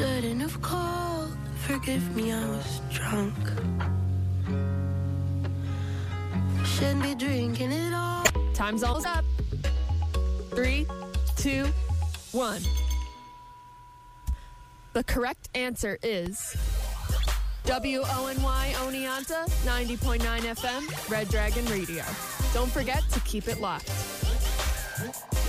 Shouldn't have called. Forgive me, I was drunk. Shouldn't be drinking it all. Time's almost up. 3, 2, 1. The correct answer is WONY Oneonta, 90.9 FM, Red Dragon Radio. Don't forget to keep it locked.